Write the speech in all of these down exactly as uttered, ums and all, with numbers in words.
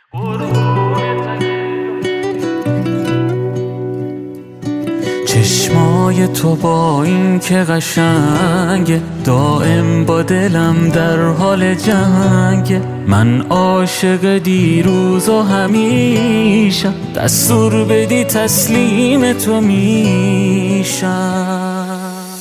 چشمای تو با این که قشنگه، دائم با دلم در حال جنگه. من عاشق دیروز و همیشم، دستور بدی تسلیم تو میشم.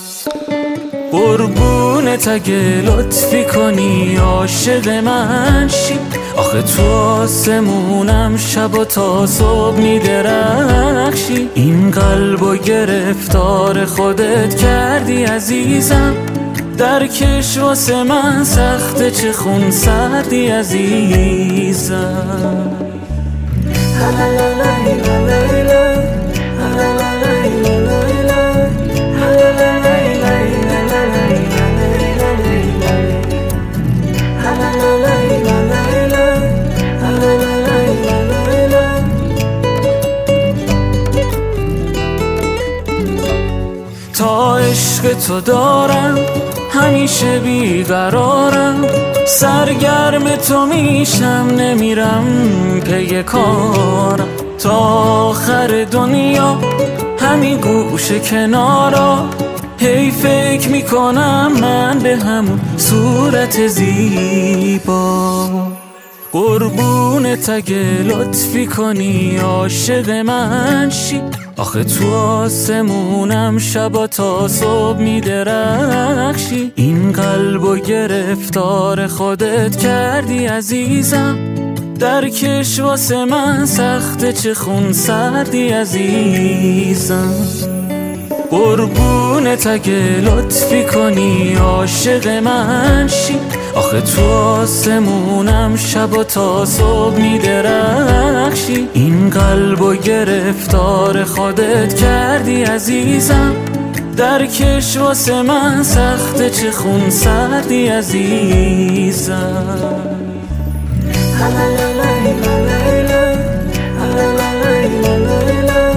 قربونت اگه لطفی کنی عاشق من شی، آخه تو آسمونم شب و تا صبح میدرخشی. این قلبو گرفتار خودت کردی عزیزم، درکش واسه من سخته چه خون سردی عزیزم. تا عشق تو دارم همیشه بیقرارم، سرگرم تو میشم نمیرم پی کارم. تا آخر دنیا همین گوشه کنارا، هی فکر میکنم من به همون صورت زیبا. قربونت اگه لطفی کنی عاشق من شی، آخه تو آسمونم شبا تا صبح میدرخشی. این قلبو گرفتار خودت کردی عزیزم، درکش واسه من سخته چه خون سردی عزیزم. قربونت اگه لطفی کنی عاشق من شی، آخه تو آسمونم شبا تا صبح میدرخشی. این قلبو گرفتار خودت کردی عزیزم، درکش واسه من سخته چه خون سردی عزیزم.